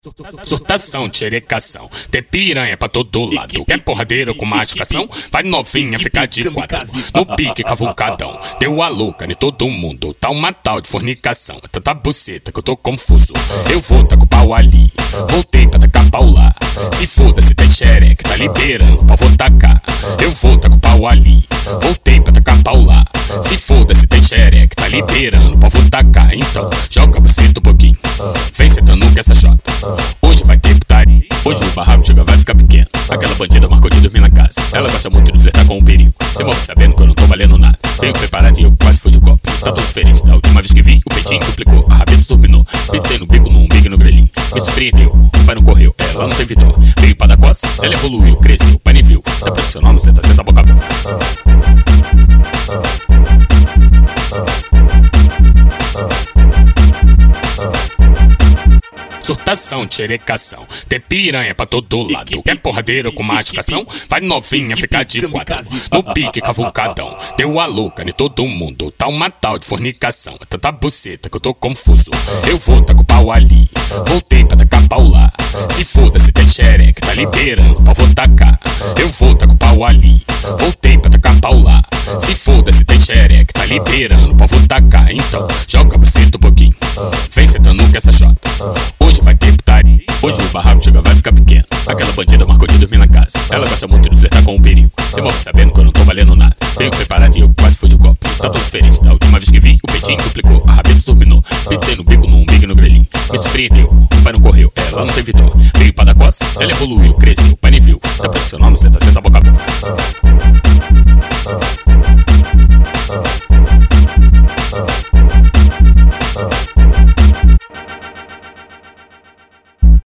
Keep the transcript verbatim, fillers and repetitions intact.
Surtação, tcherecação, tem piranha pra todo lado. Quer porradeira com machucação? Vai novinha ficar de quatro. No pique cavucadão, deu a louca em todo mundo. Tá uma tal de fornicação, é tanta buceta que eu tô confuso. Eu vou tacar o pau ali, voltei pra tacar pau lá. Se foda se tem xereca, tá liberando pra vou tacar. Eu vou tacar o pau ali, voltei pra tacar pau lá. Se foda se tem xereca, tá liberando pra vou tacar. Então, joga a buceta um pouquinho, vem sentando que essa chota. Hoje vai ter putaria, hoje o barraco chega vai ficar pequeno. Aquela bandida marcou de dormir na casa, ela gosta muito de flertar com o perigo. Cê move sabendo que eu não tô valendo nada, venho preparado e eu quase fui de copo. Tá todo diferente da última vez que vi, o peitinho duplicou, a rabeta turbinou. Pistei no bico, no umbigo e no grelhinho, me surpreendeu, o pai não correu, ela não teve dó. Veio pra dar coça, ela evoluiu, cresceu, o pai nem viu. Tá profissional, não senta, senta boca a boca. Surtação, tcherecação, tem piranha pra todo lado. Quer porradeira com machucação? Vai novinha ficar de quatro. No pique cavucadão, deu a louca em todo mundo. Tá uma tal de fornicação, é tanta buceta que eu tô confuso. Eu vou tacar o pau ali, voltei pra tacar pau lá. Se foda se tem xereca, tá liberando pra vou tacar. Eu vou tacar o pau ali, voltei pra tacar pau lá. Se foda se tem xereca, tá liberando pra vou tacar. Então, joga a buceta um pouquinho, vem sentando que essa chota. Hoje vai ter putaria, hoje o barraco chega vai ficar pequeno. Aquela bandida marcou de dormir na casa, ela gosta muito de flertar com o perigo. Cê move sabendo que eu não tô valendo nada, venho preparado e eu quase fui de copo. Tá todo diferente da última vez que vi, o peitinho duplicou, a rabeta turbinou. Pistei no bico, no umbigo e no grelhinho, me surpreendeu, o pai não correu, ela não teve dó. Veio pra dar coça, ela evoluiu, cresceu, o pai nem viu. Tá profissional, não senta, senta boca a boca.